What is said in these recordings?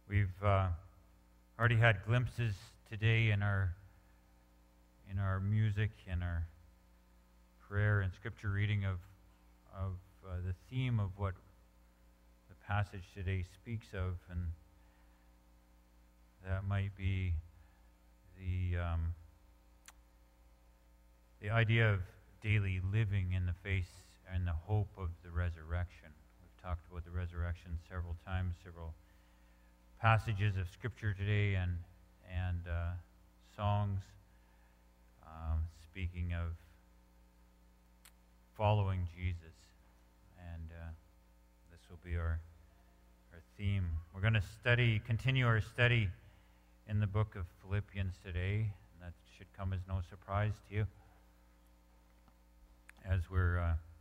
We've already had glimpses today in our music, in our prayer and scripture reading of the theme of what the passage today speaks of, and that might be the idea of daily living in the face and the hope of the resurrection. We've talked about the resurrection several times, several passages of scripture today, and songs speaking of following Jesus, and this will be our theme. We're going to continue our study in the book of Philippians today, and that should come as no surprise to you, as we're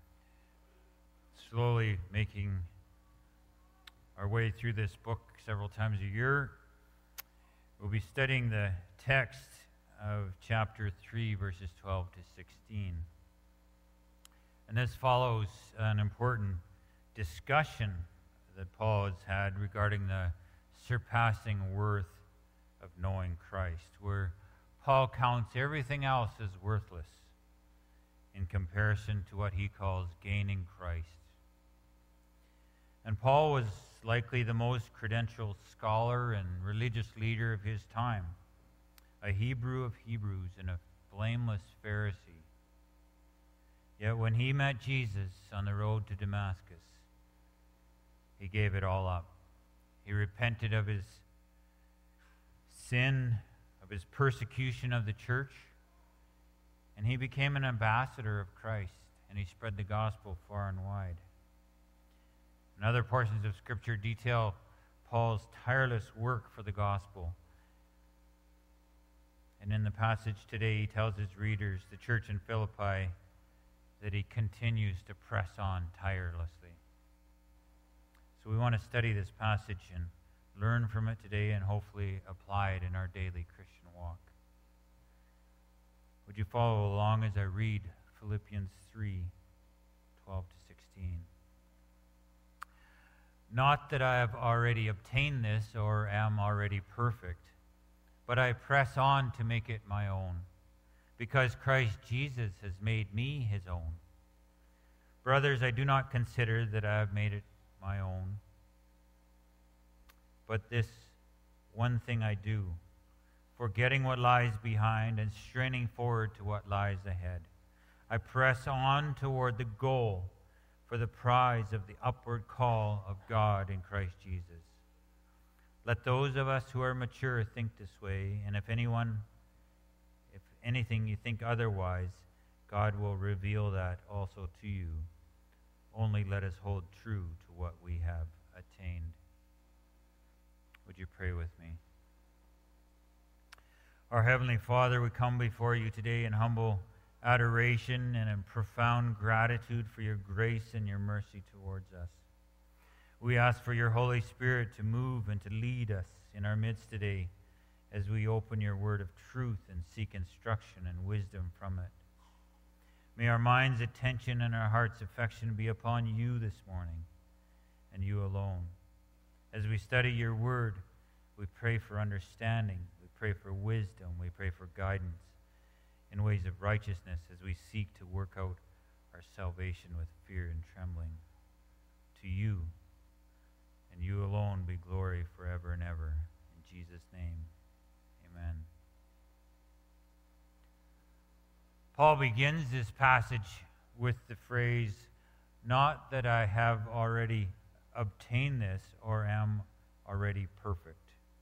slowly making our way through this book several times a year. We'll be studying the text of chapter 3, verses 12 to 16. And this follows an important discussion that Paul has had regarding the surpassing worth of knowing Christ, where Paul counts everything else as worthless in comparison to what he calls gaining Christ. And Paul was likely the most credentialed scholar and religious leader of his time, a Hebrew of Hebrews and a blameless Pharisee. Yet when he met Jesus on the road to Damascus, he gave it all up. He repented of his sin, of his persecution of the church, and he became an ambassador of Christ, and he spread the gospel far and wide. And other portions of Scripture detail Paul's tireless work for the gospel. And in the passage today, he tells his readers, the church in Philippi, that he continues to press on tirelessly. So we want to study this passage and learn from it today and hopefully apply it in our daily Christian walk. Would you follow along as I read Philippians 3, 12 to 16? Not that I have already obtained this or am already perfect, but I press on to make it my own, because Christ Jesus has made me his own. Brothers, I do not consider that I have made it my own, but this one thing I do, forgetting what lies behind and straining forward to what lies ahead. I press on toward the goal for the prize of the upward call of God in Christ Jesus. Let those of us who are mature think this way, and if anything you think otherwise, God will reveal that also to you. Only let us hold true to what we have attained. Would you pray with me? Our Heavenly Father, we come before you today in humble adoration and in profound gratitude for your grace and your mercy towards us. We ask for your Holy Spirit to move and to lead us in our midst today as we open your word of truth and seek instruction and wisdom from it. May our mind's attention and our heart's affection be upon you this morning and you alone. As we study your word, we pray for understanding, we pray for wisdom, we pray for guidance in ways of righteousness as we seek to work out our salvation with fear and trembling. To you and you alone be glory forever and ever. In Jesus' name, amen. Paul begins this passage with the phrase, not that I have already obtained this or am already perfect.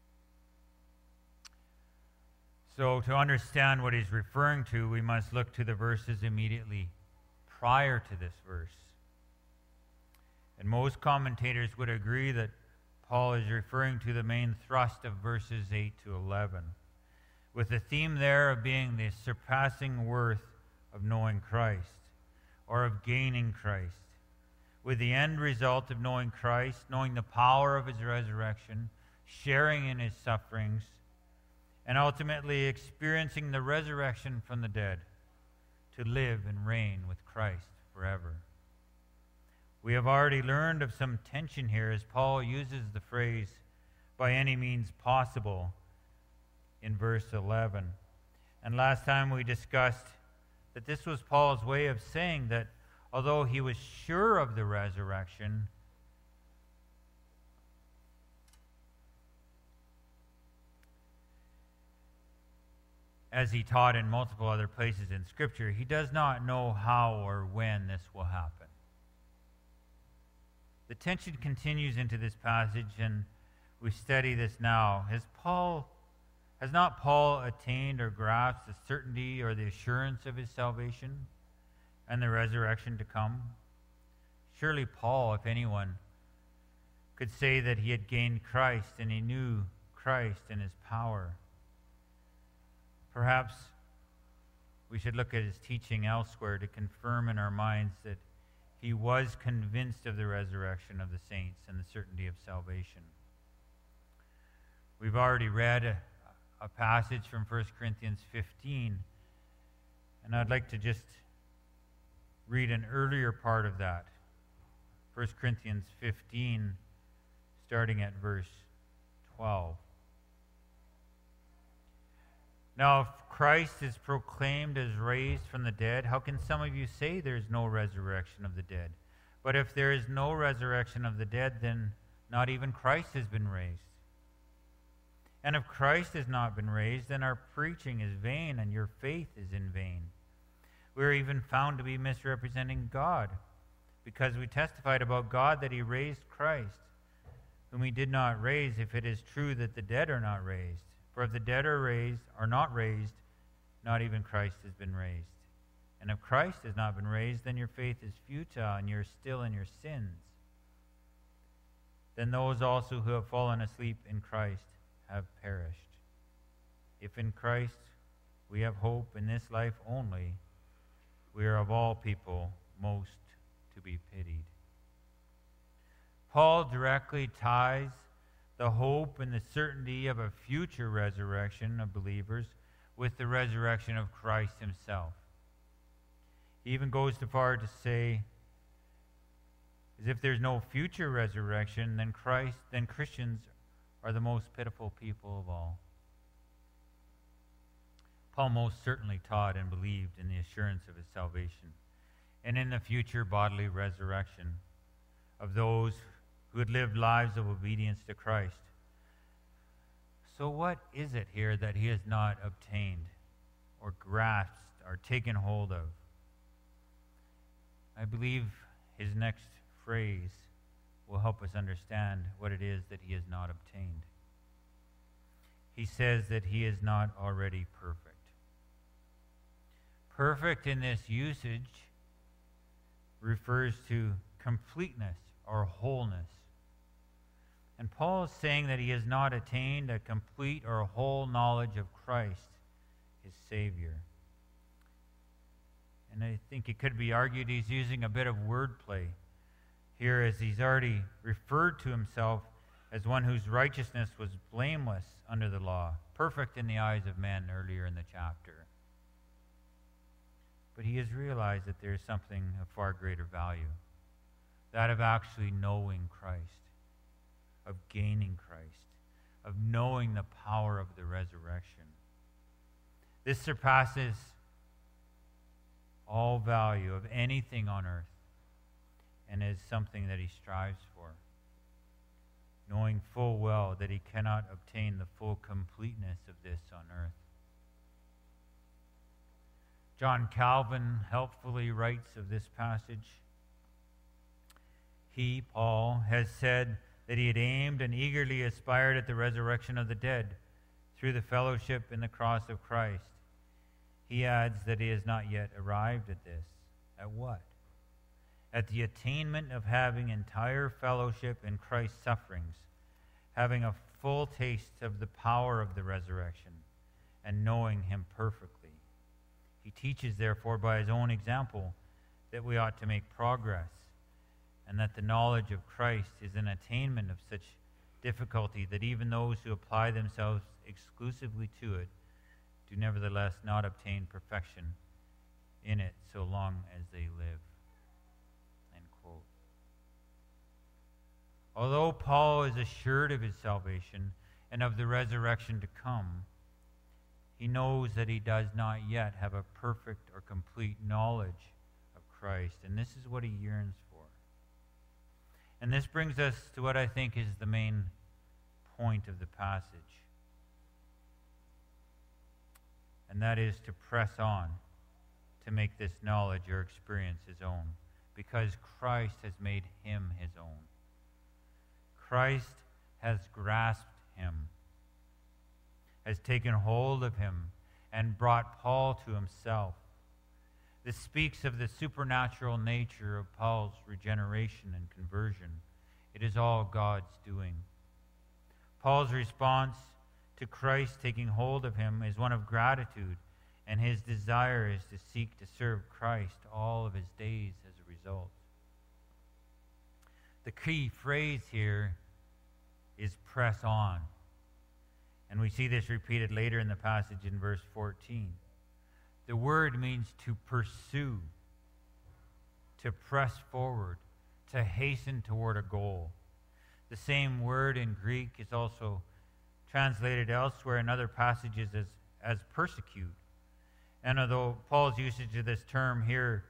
So to understand what he's referring to, we must look to the verses immediately prior to this verse. And most commentators would agree that Paul is referring to the main thrust of verses 8 to 11, with the theme there of being the surpassing worth of knowing Christ, or of gaining Christ, with the end result of knowing Christ, knowing the power of his resurrection, sharing in his sufferings, and ultimately experiencing the resurrection from the dead to live and reign with Christ forever. We have already learned of some tension here as Paul uses the phrase by any means possible in verse 11. And last time we discussed that this was Paul's way of saying that although he was sure of the resurrection, as he taught in multiple other places in Scripture, he does not know how or when this will happen. The tension continues into this passage, and we study this now. Has not Paul attained or grasped the certainty or the assurance of his salvation and the resurrection to come? Surely Paul, if anyone, could say that he had gained Christ and he knew Christ and his power. Perhaps we should look at his teaching elsewhere to confirm in our minds that he was convinced of the resurrection of the saints and the certainty of salvation. We've already read a passage from 1 Corinthians 15, and I'd like to just read an earlier part of that. 1 Corinthians 15, starting at verse 12. Now, if Christ is proclaimed as raised from the dead, how can some of you say there is no resurrection of the dead? But if there is no resurrection of the dead, then not even Christ has been raised. And if Christ has not been raised, then our preaching is vain and your faith is in vain. We are even found to be misrepresenting God, because we testified about God that he raised Christ, whom he did not raise, if it is true that the dead are not raised. For if the dead are not raised, not even Christ has been raised. And if Christ has not been raised, then your faith is futile, and you're still in your sins. Then those also who have fallen asleep in Christ have perished. If in Christ we have hope in this life only, we are of all people most to be pitied. Paul directly ties the hope and the certainty of a future resurrection of believers with the resurrection of Christ himself. He even goes so far to say, as if there's no future resurrection, then Christians are the most pitiful people of all. Paul most certainly taught and believed in the assurance of his salvation and in the future bodily resurrection of those who had lived lives of obedience to Christ. So what is it here that he has not obtained or grasped or taken hold of? I believe his next phrase will help us understand what it is that he has not obtained. He says that he is not already perfect. Perfect in this usage refers to completeness or wholeness. And Paul is saying that he has not attained a complete or whole knowledge of Christ, his Savior. And I think it could be argued he's using a bit of wordplay here, as he's already referred to himself as one whose righteousness was blameless under the law, perfect in the eyes of men earlier in the chapter. But he has realized that there is something of far greater value, that of actually knowing Christ, of gaining Christ, of knowing the power of the resurrection. This surpasses all value of anything on earth and is something that he strives for, knowing full well that he cannot obtain the full completeness of this on earth. John Calvin helpfully writes of this passage. He, Paul, has said that he had aimed and eagerly aspired at the resurrection of the dead through the fellowship in the cross of Christ. He adds that he has not yet arrived at this. At what? At the attainment of having entire fellowship in Christ's sufferings, having a full taste of the power of the resurrection, and knowing him perfectly. He teaches, therefore, by his own example, that we ought to make progress, and that the knowledge of Christ is an attainment of such difficulty that even those who apply themselves exclusively to it do nevertheless not obtain perfection in it so long as they live. End quote. Although Paul is assured of his salvation and of the resurrection to come, he knows that he does not yet have a perfect or complete knowledge of Christ, and this is what he yearns for. And this brings us to what I think is the main point of the passage, and that is to press on to make this knowledge or experience his own, because Christ has made him his own. Christ has grasped him, has taken hold of him, and brought Paul to himself. This speaks of the supernatural nature of Paul's regeneration and conversion. It is all God's doing. Paul's response to Christ taking hold of him is one of gratitude, and his desire is to seek to serve Christ all of his days as a result. The key phrase here is press on. And we see this repeated later in the passage in verse 14. The word means to pursue, to press forward, to hasten toward a goal. The same word in Greek is also translated elsewhere in other passages as persecute. And although Paul's usage of this term here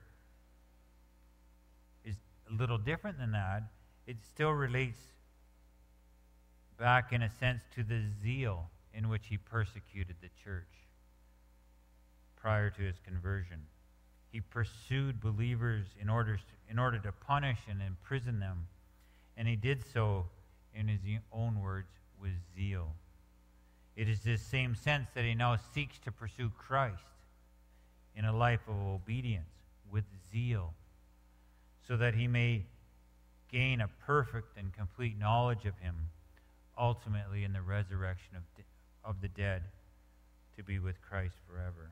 is a little different than that, it still relates back in a sense to the zeal in which he persecuted the church prior to his conversion. He pursued believers in order to punish and imprison them, and he did so, in his own words, with zeal. It is this same sense that he now seeks to pursue Christ in a life of obedience with zeal, so that he may gain a perfect and complete knowledge of him, ultimately in the resurrection of the dead, to be with Christ forever.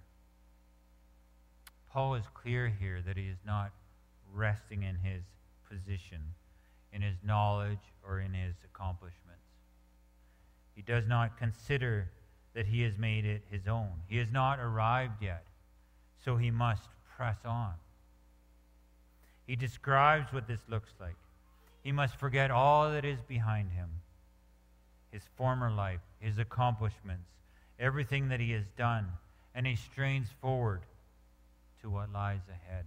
Paul is clear here that he is not resting in his position, in his knowledge, or in his accomplishments. He does not consider that he has made it his own. He has not arrived yet, so he must press on. He describes what this looks like. He must forget all that is behind him, his former life, his accomplishments, everything that he has done, and he strains forward to what lies ahead.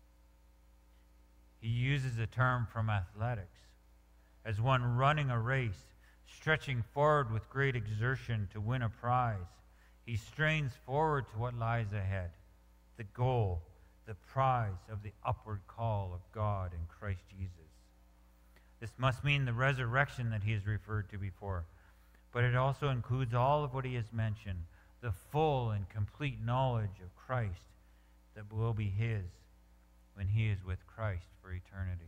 He uses a term from athletics as one running a race, stretching forward with great exertion to win a prize. He strains forward to what lies ahead, the goal, the prize of the upward call of God in Christ Jesus. This must mean the resurrection that he has referred to before, but it also includes all of what he has mentioned, the full and complete knowledge of Christ that will be his when he is with Christ for eternity.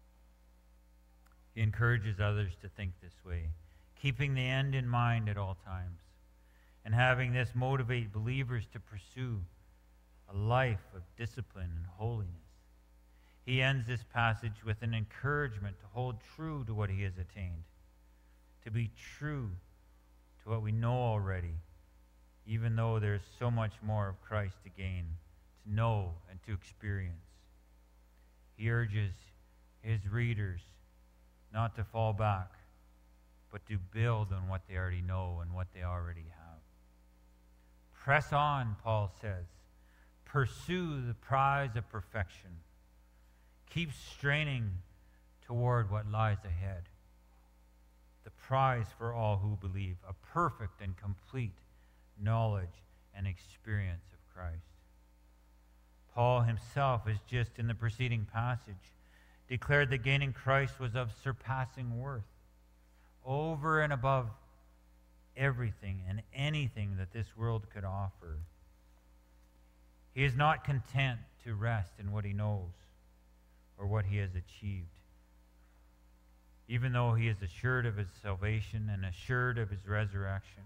He encourages others to think this way, keeping the end in mind at all times, and having this motivate believers to pursue a life of discipline and holiness. He ends this passage with an encouragement to hold true to what he has attained, to be true to what we know already, even though there's so much more of Christ to gain, to know and to experience. He urges his readers not to fall back, but to build on what they already know and what they already have. Press on, Paul says. Pursue the prize of perfection. Keep straining toward what lies ahead. The prize for all who believe, a perfect and complete knowledge and experience of Christ. Paul himself, as just in the preceding passage, declared that gaining Christ was of surpassing worth, over and above everything and anything that this world could offer. He is not content to rest in what he knows or what he has achieved. Even though he is assured of his salvation and assured of his resurrection.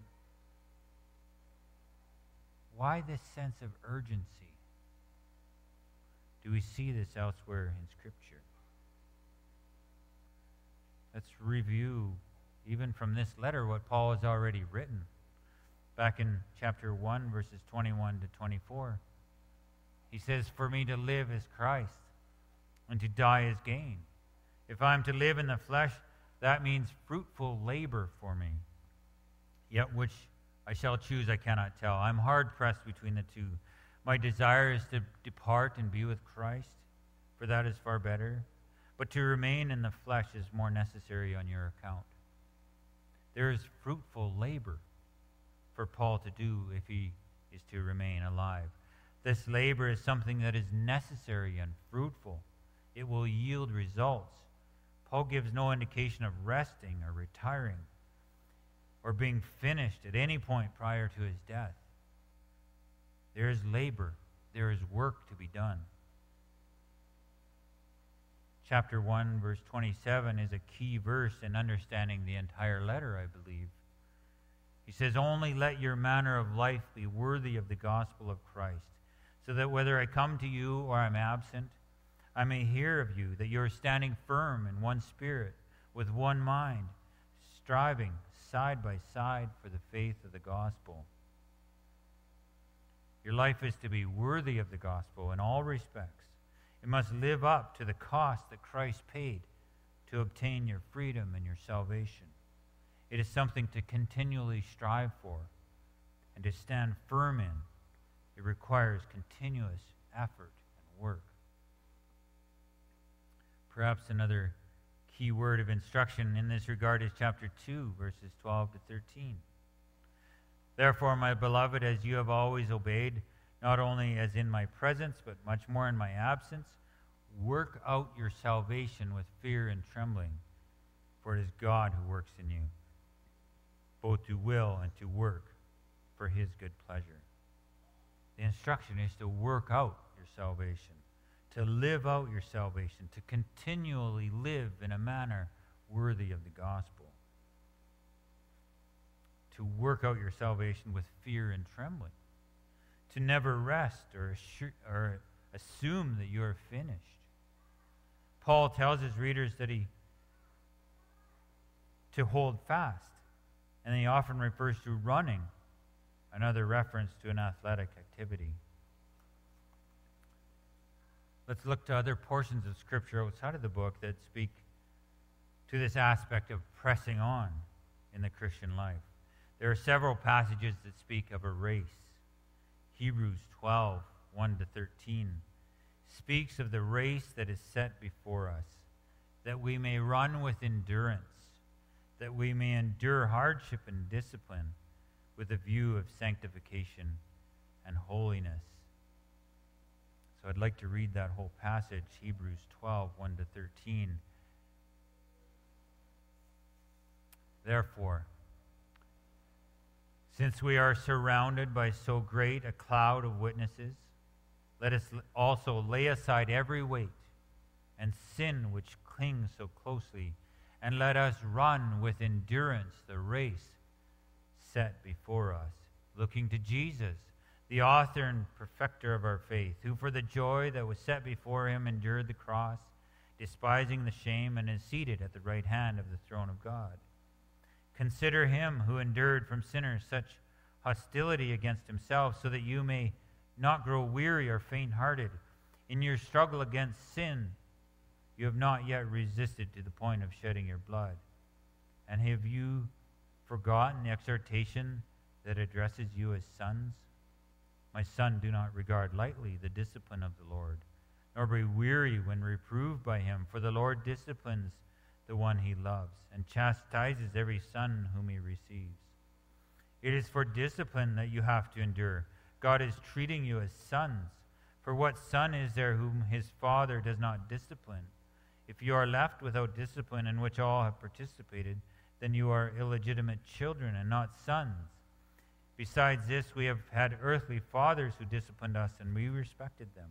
Why this sense of urgency? Do we see this elsewhere in Scripture? Let's review, even from this letter, what Paul has already written. Back in chapter 1, verses 21 to 24. He says, "For me to live is Christ, and to die is gain. If I am to live in the flesh, That means fruitful labor for me. Yet which I shall choose I cannot tell. I'm hard-pressed between the two. My desire is to depart and be with Christ, for that is far better. But to remain in the flesh is more necessary on your account. There is fruitful labor for Paul to do if he is to remain alive. This labor is something that is necessary and fruitful. It will yield results. Paul gives no indication of resting or retiring or being finished at any point prior to his death. There is labor. There is work to be done. Chapter 1, verse 27 is a key verse in understanding the entire letter, I believe. He says, "Only let your manner of life be worthy of the gospel of Christ, so that whether I come to you or I'm absent, I may hear of you, that you are standing firm in one spirit, with one mind, striving side by side for the faith of the gospel." Your life is to be worthy of the gospel in all respects. It must live up to the cost that Christ paid to obtain your freedom and your salvation. It is something to continually strive for and to stand firm in. It requires continuous effort and work. Perhaps another key word of instruction in this regard is chapter 2, verses 12 to 13. "Therefore, my beloved, as you have always obeyed, not only as in my presence, but much more in my absence, work out your salvation with fear and trembling, for it is God who works in you, both to will and to work for his good pleasure." The instruction is to work out your salvation, to live out your salvation, to continually live in a manner worthy of the gospel, to work out your salvation with fear and trembling, to never rest or assume that you are finished. Paul tells his readers that to hold fast, and he often refers to running, another reference to an athletic activity. Let's look to other portions of Scripture outside of the book that speak to this aspect of pressing on in the Christian life. There are several passages that speak of a race. Hebrews 12, 1 to 13, speaks of the race that is set before us, that we may run with endurance, that we may endure hardship and discipline with a view of sanctification and holiness. So I'd like to read that whole passage, Hebrews 12, 1 to 13. "Therefore, since we are surrounded by so great a cloud of witnesses, let us also lay aside every weight and sin which clings so closely, and let us run with endurance the race set before us, looking to Jesus, the author and perfecter of our faith, who for the joy that was set before him endured the cross, despising the shame, and is seated at the right hand of the throne of God. Consider him who endured from sinners such hostility against himself, so that you may not grow weary or faint-hearted. In your struggle against sin, you have not yet resisted to the point of shedding your blood. And have you forgotten the exhortation that addresses you as sons? My son, do not regard lightly the discipline of the Lord, nor be weary when reproved by him, for the Lord disciplines the one he loves, and chastises every son whom he receives. It is for discipline that you have to endure. God is treating you as sons. For what son is there whom his father does not discipline? If you are left without discipline in which all have participated, then you are illegitimate children and not sons. Besides this, we have had earthly fathers who disciplined us, and we respected them.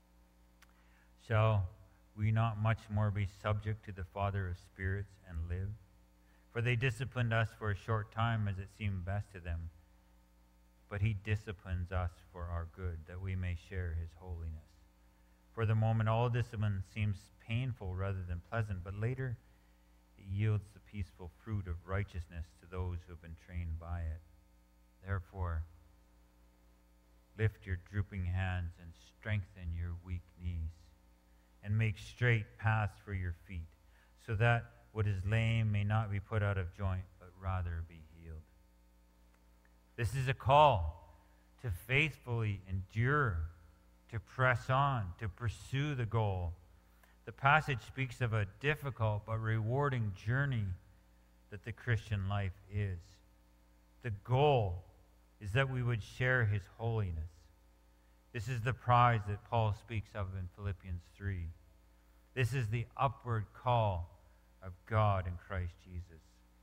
Shall we not much more be subject to the Father of spirits and live? For they disciplined us for a short time as it seemed best to them, but he disciplines us for our good, that we may share his holiness. For the moment, all discipline seems painful rather than pleasant, but later it yields the peaceful fruit of righteousness to those who have been trained by it. Therefore, lift your drooping hands and strengthen your weak knees, and make straight paths for your feet, so that what is lame may not be put out of joint, but rather be healed. This is a call to faithfully endure, to press on, to pursue the goal. The passage speaks of a difficult but rewarding journey that the Christian life is. The goal is that we would share his holiness. This is the prize that Paul speaks of in Philippians 3. This is the upward call of God in Christ Jesus.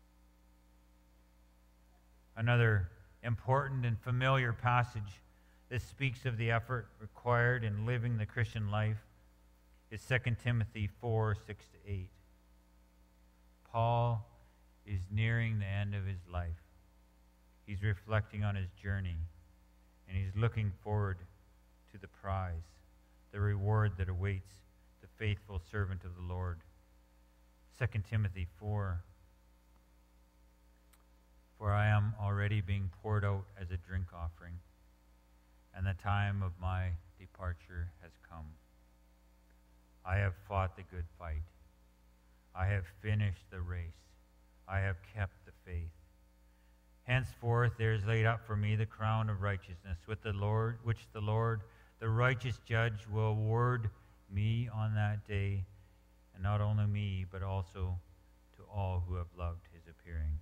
Another important and familiar passage that speaks of the effort required in living the Christian life is 2 Timothy 4, 6-8. Paul is nearing the end of his life. He's reflecting on his journey, and he's looking forward to the prize, the reward that awaits the faithful servant of the Lord. 2 Timothy 4, for I am already being poured out as a drink offering, and the time of my departure has come. I have fought the good fight. I have finished the race. I have kept the faith. Henceforth there is laid up for me the crown of righteousness, which the Lord, the righteous judge, will award me on that day, and not only me, but also to all who have loved his appearing.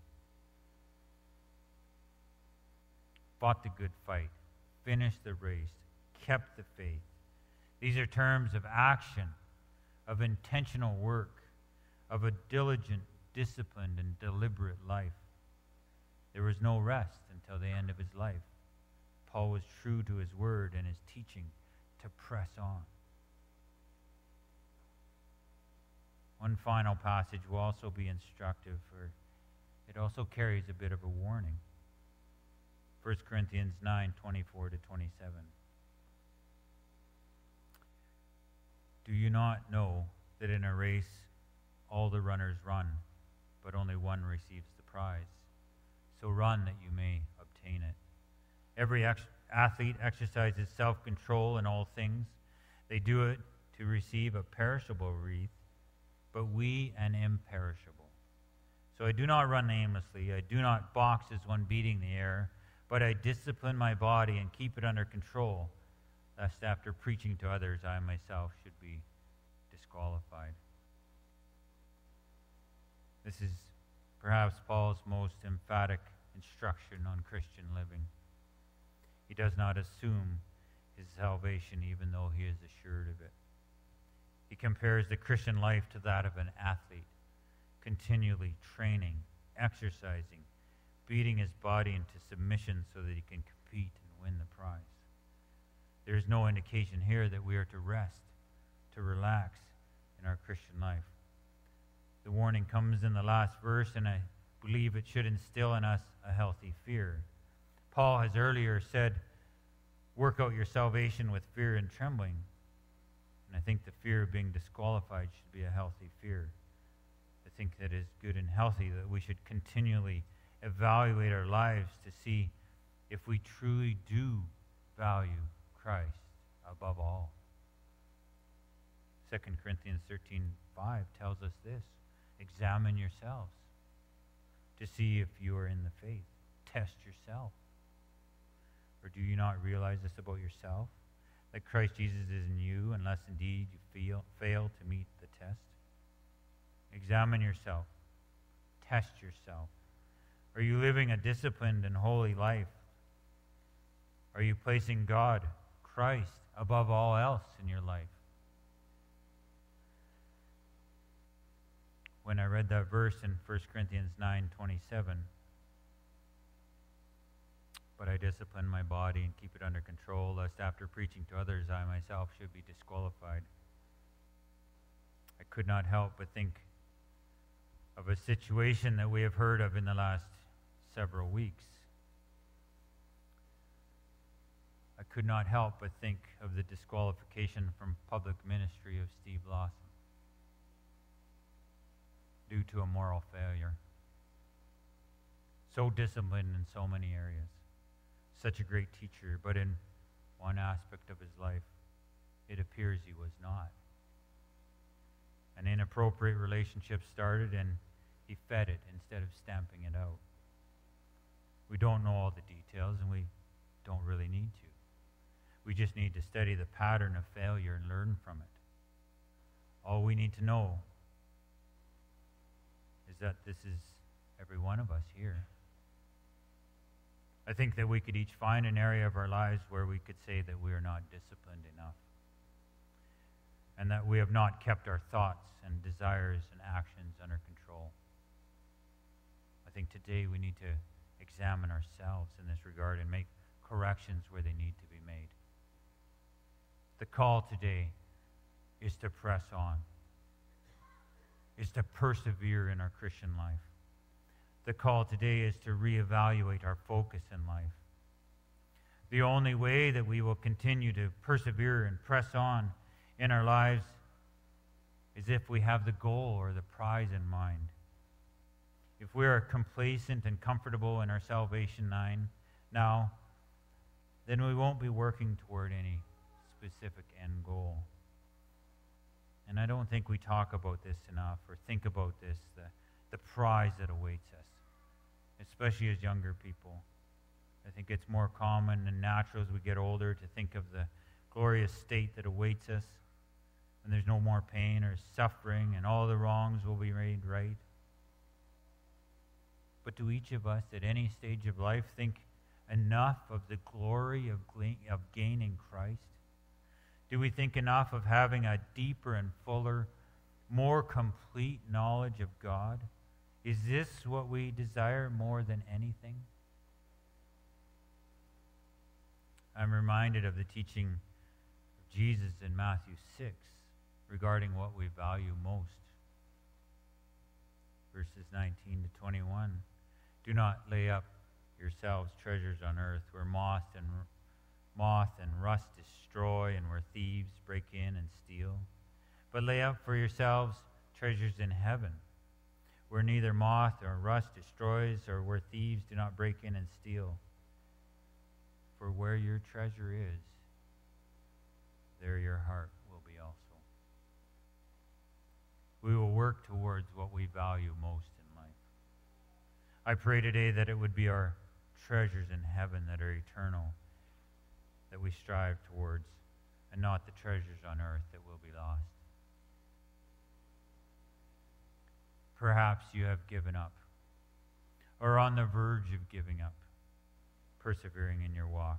Fought the good fight, finished the race, kept the faith. These are terms of action, of intentional work, of a diligent, disciplined, and deliberate life. There was no rest until the end of his life. Paul was true to his word and his teaching to press on. One final passage will also be instructive, for it also carries a bit of a warning. 1 Corinthians 9, 24-27. Do you not know that in a race all the runners run, but only one receives the prize? So run that you may obtain it. Every athlete exercises self-control in all things. They do it to receive a perishable wreath, but we an imperishable. So I do not run aimlessly. I do not box as one beating the air, but I discipline my body and keep it under control, lest after preaching to others I myself should be disqualified. This is perhaps Paul's most emphatic instruction on Christian living. He does not assume his salvation, even though he is assured of it. He compares the Christian life to that of an athlete, continually training, exercising, beating his body into submission so that he can compete and win the prize. There is no indication here that we are to rest, to relax in our Christian life. The warning comes in the last verse, and I believe it should instill in us a healthy fear. Paul has earlier said, work out your salvation with fear and trembling. And I think the fear of being disqualified should be a healthy fear. I think that it is good and healthy that we should continually evaluate our lives to see if we truly do value Christ above all. 2 Corinthians 13:5 tells us this: examine yourselves to see if you are in the faith. Test yourself. Or do you not realize this about yourself, that Christ Jesus is in you, unless indeed you fail to meet the test? Examine yourself. Test yourself. Are you living a disciplined and holy life? Are you placing God, Christ, above all else in your life? When I read that verse in 1 Corinthians 9:27, but I discipline my body and keep it under control, lest after preaching to others I myself should be disqualified, I could not help but think of a situation that we have heard of in the last several weeks. I could not help but think of the disqualification from public ministry of Steve Lawson due to a moral failure. So disciplined in so many areas. Such a great teacher, but in one aspect of his life, it appears he was not. An inappropriate relationship started and he fed it instead of stamping it out. We don't know all the details, and we don't really need to. We just need to study the pattern of failure and learn from it. All we need to know is that this is every one of us here. I think that we could each find an area of our lives where we could say that we are not disciplined enough, and that we have not kept our thoughts and desires and actions under control. I think today we need to examine ourselves in this regard and make corrections where they need to be made. The call today is to press on, is to persevere in our Christian life. The call today is to reevaluate our focus in life. The only way that we will continue to persevere and press on in our lives is if we have the goal or the prize in mind. If we are complacent and comfortable in our salvation now, then we won't be working toward any specific end goal. And I don't think we talk about this enough or think about this, the prize that awaits us, especially as younger people. I think it's more common and natural as we get older to think of the glorious state that awaits us, and there's no more pain or suffering, and all the wrongs will be made right. But do each of us at any stage of life think enough of the glory of gaining Christ? Do we think enough of having a deeper and fuller, more complete knowledge of God? Is this what we desire more than anything? I'm reminded of the teaching of Jesus in Matthew 6 regarding what we value most. Verses 19 to 21. Do not lay up yourselves treasures on earth where moth and rust destroy and where thieves break in and steal. But lay up for yourselves treasures in heaven, where neither moth or rust destroys or where thieves do not break in and steal. For where your treasure is, there your heart will be also. We will work towards what we value most in life. I pray today that it would be our treasures in heaven that are eternal, that we strive towards, and not the treasures on earth that will be lost. Perhaps you have given up, or on the verge of giving up, persevering in your walk.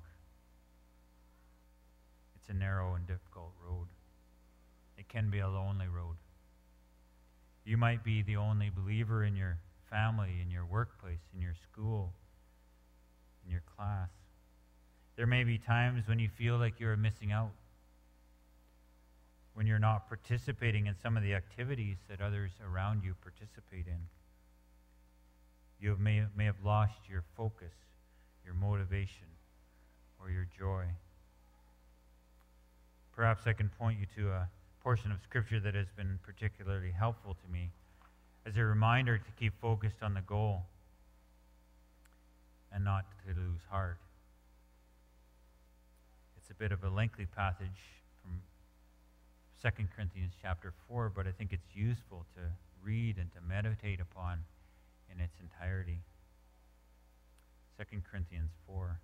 It's a narrow and difficult road. It can be a lonely road. You might be the only believer in your family, in your workplace, in your school, in your class. There may be times when you feel like you're missing out, when you're not participating in some of the activities that others around you participate in. You may have lost your focus, your motivation, or your joy. Perhaps I can point you to a portion of Scripture that has been particularly helpful to me as a reminder to keep focused on the goal and not to lose heart. It's a bit of a lengthy passage from 2 Corinthians chapter 4, but I think it's useful to read and to meditate upon in its entirety. 2 Corinthians 4.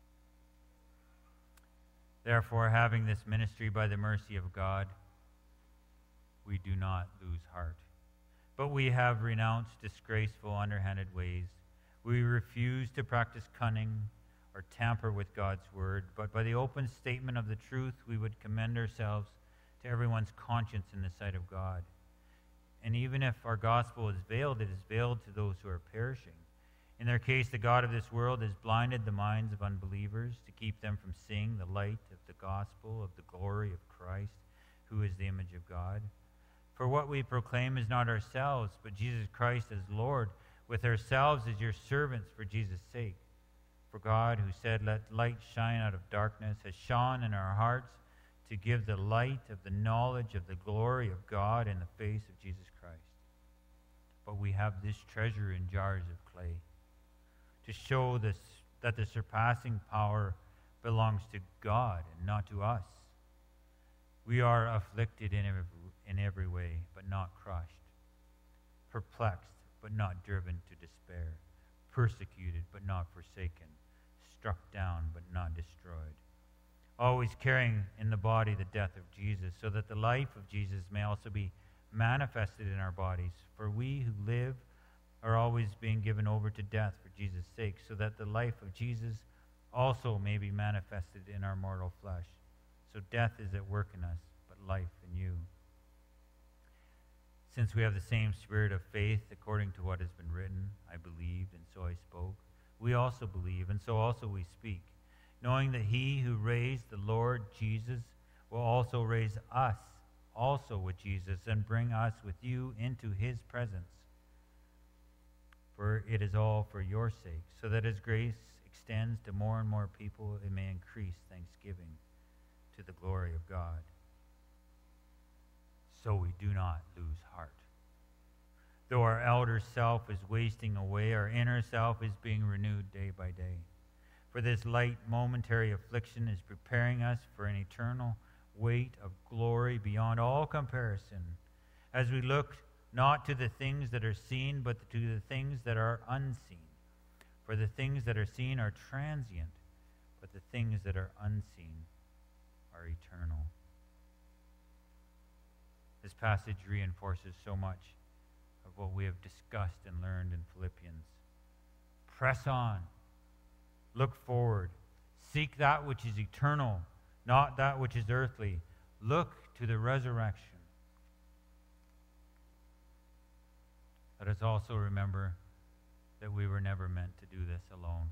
Therefore, having this ministry by the mercy of God, we do not lose heart. But we have renounced disgraceful, underhanded ways. We refuse to practice cunning or tamper with God's word, but by the open statement of the truth, we would commend ourselves to everyone's conscience in the sight of God. And even if our gospel is veiled, it is veiled to those who are perishing. In their case, the God of this world has blinded the minds of unbelievers to keep them from seeing the light of the gospel of the glory of Christ, who is the image of God. For what we proclaim is not ourselves, but Jesus Christ as Lord, with ourselves as your servants for Jesus' sake. For God, who said, "Let light shine out of darkness," has shone in our hearts to give the light of the knowledge of the glory of God in the face of Jesus Christ. But we have this treasure in jars of clay, to show that the surpassing power belongs to God and not to us. We are afflicted in in every way, but not crushed, perplexed, but not driven to despair, persecuted, but not forsaken, struck down, but not destroyed. Always carrying in the body the death of Jesus, so that the life of Jesus may also be manifested in our bodies. For we who live are always being given over to death for Jesus' sake, so that the life of Jesus also may be manifested in our mortal flesh. So death is at work in us, but life in you. Since we have the same spirit of faith, according to what has been written, I believed, and so I spoke, we also believe, and so also we speak, knowing that he who raised the Lord Jesus will also raise us also with Jesus and bring us with you into his presence. For it is all for your sake, so that as grace extends to more and more people, it may increase thanksgiving to the glory of God. So we do not lose heart. Though our outer self is wasting away, our inner self is being renewed day by day. For this light momentary affliction is preparing us for an eternal weight of glory beyond all comparison, as we look not to the things that are seen, but to the things that are unseen. For the things that are seen are transient, but the things that are unseen are eternal. This passage reinforces so much of what we have discussed and learned in Philippians. Press on. Look forward. Seek that which is eternal, not that which is earthly. Look to the resurrection. Let us also remember that we were never meant to do this alone.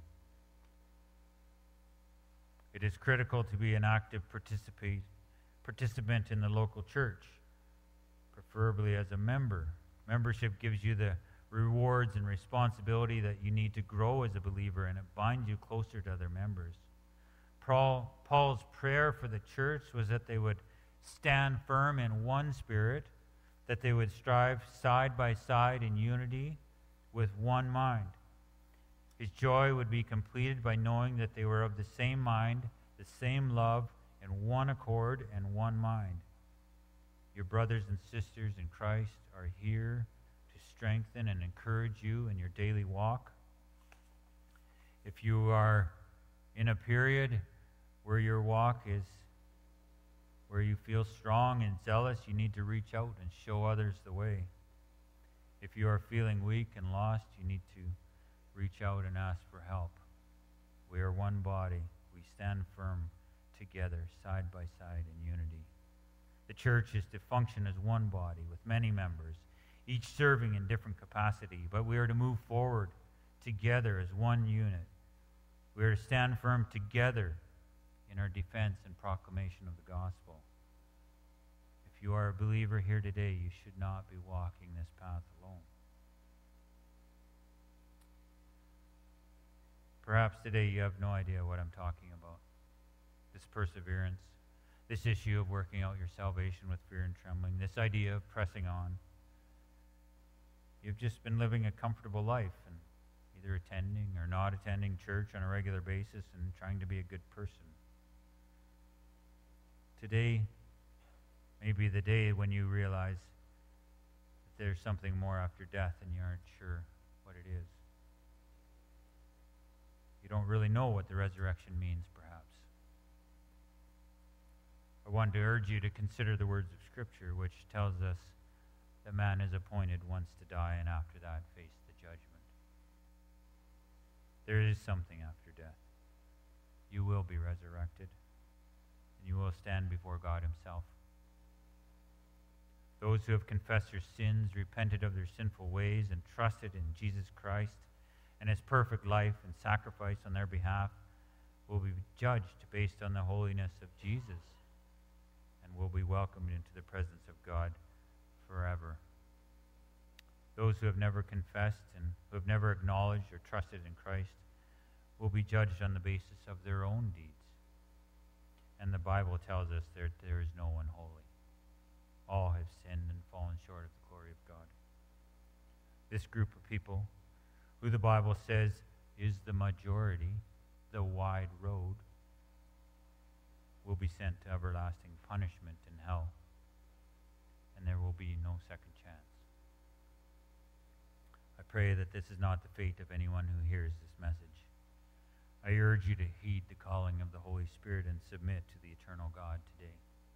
It is critical to be an active participant in the local church, preferably as a member. Membership gives you the rewards and responsibility that you need to grow as a believer, and it binds you closer to other members. Paul's prayer for the church was that they would stand firm in one spirit, that they would strive side by side in unity with one mind. His joy would be completed by knowing that they were of the same mind, the same love, and one accord and one mind. Your brothers and sisters in Christ are here to strengthen and encourage you in your daily walk. If you are in a period where your walk is where you feel strong and zealous, you need to reach out and show others the way. If you are feeling weak and lost, you need to reach out and ask for help. We are one body. We stand firm together, side by side in unity. The church is to function as one body with many members, each serving in different capacity, but we are to move forward together as one unit. We are to stand firm together in our defense and proclamation of the gospel. If you are a believer here today, you should not be walking this path alone. Perhaps today you have no idea what I'm talking about. This perseverance, this issue of working out your salvation with fear and trembling, this idea of pressing on. You've just been living a comfortable life and either attending or not attending church on a regular basis and trying to be a good person. Today may be the day when you realize that there's something more after death and you aren't sure what it is. You don't really know what the resurrection means, perhaps. I want to urge you to consider the words of Scripture, which tells us that man is appointed once to die and after that face the judgment. There is something after death. You will be resurrected, and you will stand before God himself. Those who have confessed their sins, repented of their sinful ways, and trusted in Jesus Christ and his perfect life and sacrifice on their behalf will be judged based on the holiness of Jesus and will be welcomed into the presence of God forever. Those who have never confessed and who have never acknowledged or trusted in Christ will be judged on the basis of their own deeds. And the Bible tells us that there is no one holy. All have sinned and fallen short of the glory of God. This group of people, who the Bible says is the majority, the wide road, will be sent to everlasting punishment in hell. and there will be no second chance. I pray that this is not the fate of anyone who hears this message. I urge you to heed the calling of the Holy Spirit and submit to the eternal God today.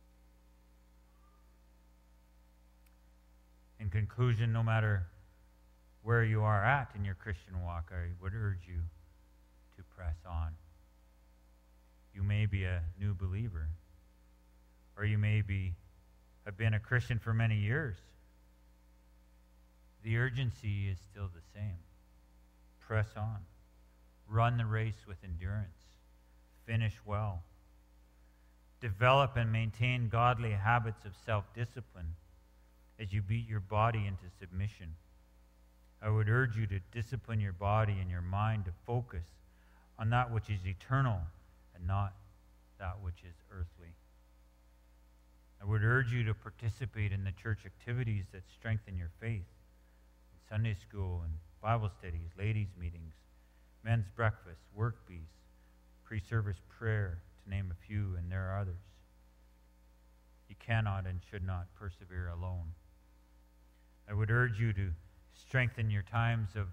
In conclusion, no matter where you are at in your Christian walk, I would urge you to press on. You may be a new believer, or you may have been a Christian for many years. The urgency is still the same. Press on. Run the race with endurance. Finish well. Develop and maintain godly habits of self-discipline as you beat your body into submission. I would urge you to discipline your body and your mind to focus on that which is eternal and not that which is earthly. I would urge you to participate in the church activities that strengthen your faith. Sunday school and Bible studies, ladies' meetings, men's breakfast, work bees, pre-service prayer, to name a few, and there are others. You cannot and should not persevere alone. I would urge you to strengthen your times of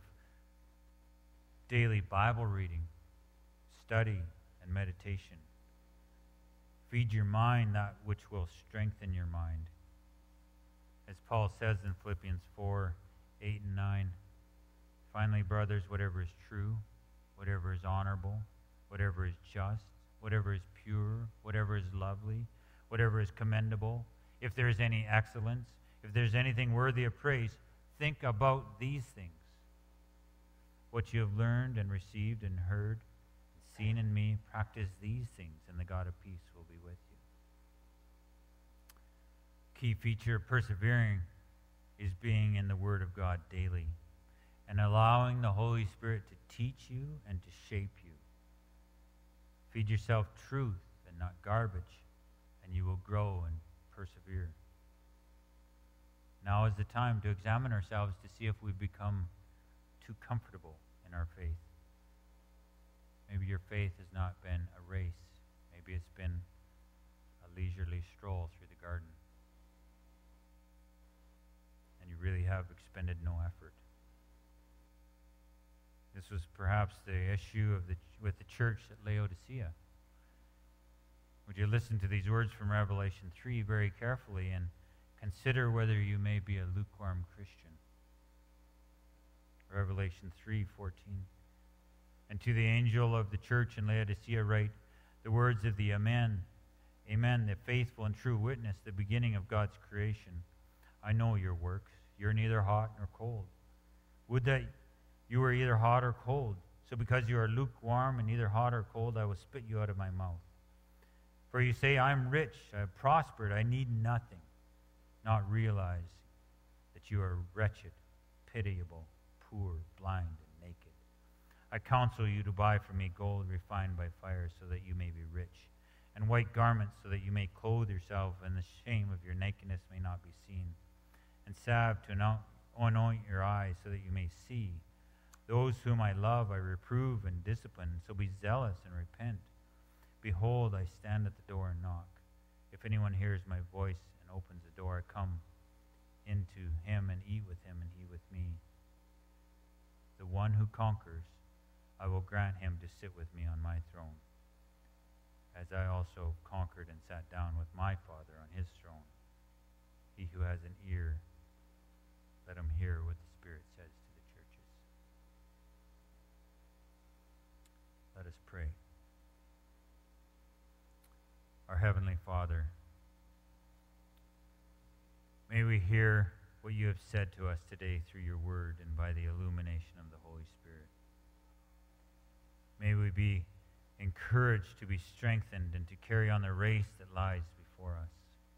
daily Bible reading, study, and meditation. Feed your mind that which will strengthen your mind. As Paul says in Philippians 4:8 and 9, finally, brothers, whatever is true, whatever is honorable, whatever is just, whatever is pure, whatever is lovely, whatever is commendable, if there is any excellence, if there's anything worthy of praise, think about these things. What you have learned and received and heard and seen in me, practice these things, and the God of peace will be with you. Key feature of persevering is being in the Word of God daily and allowing the Holy Spirit to teach you and to shape you. Feed yourself truth and not garbage, and you will grow and persevere. Now is the time to examine ourselves to see if we've become too comfortable in our faith. Maybe your faith has not been a race. Maybe it's been a leisurely stroll through the garden. And you really have expended no effort. This was perhaps the issue with the church at Laodicea. Would you listen to these words from Revelation 3 very carefully and consider whether you may be a lukewarm Christian? Revelation 3:14. And to the angel of the church in Laodicea write the words of the Amen. Amen, the faithful and true witness, the beginning of God's creation. I know your works. You're neither hot nor cold. Would that you were either hot or cold. So because you are lukewarm and neither hot or cold, I will spit you out of my mouth. For you say, I am rich, I have prospered, I need nothing, not realize that you are wretched, pitiable, poor, blind, and naked. I counsel you to buy from me gold refined by fire so that you may be rich, and white garments so that you may clothe yourself and the shame of your nakedness may not be seen, and salve to anoint your eyes so that you may see. Those whom I love I reprove and discipline, so be zealous and repent. Behold, I stand at the door and knock. If anyone hears my voice and opens the door, I come into him and eat with him and he with me. The one who conquers, I will grant him to sit with me on my throne, as I also conquered and sat down with my Father on his throne. He who has an ear, let him hear what the Spirit says to the churches. Let us pray. Our Heavenly Father, may we hear what you have said to us today through your word and by the illumination of the Holy Spirit. May we be encouraged to be strengthened and to carry on the race that lies before us.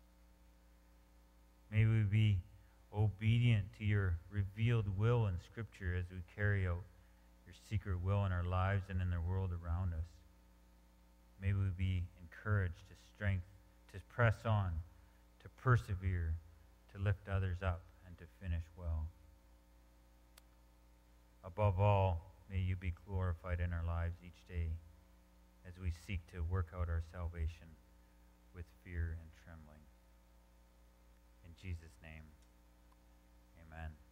May we be obedient to your revealed will in Scripture as we carry out your secret will in our lives and in the world around us. May we be encouraged to strength, to press on, to persevere, to lift others up, and to finish well. Above all, may you be glorified in our lives each day as we seek to work out our salvation with fear and trembling. In In Jesus' name, amen.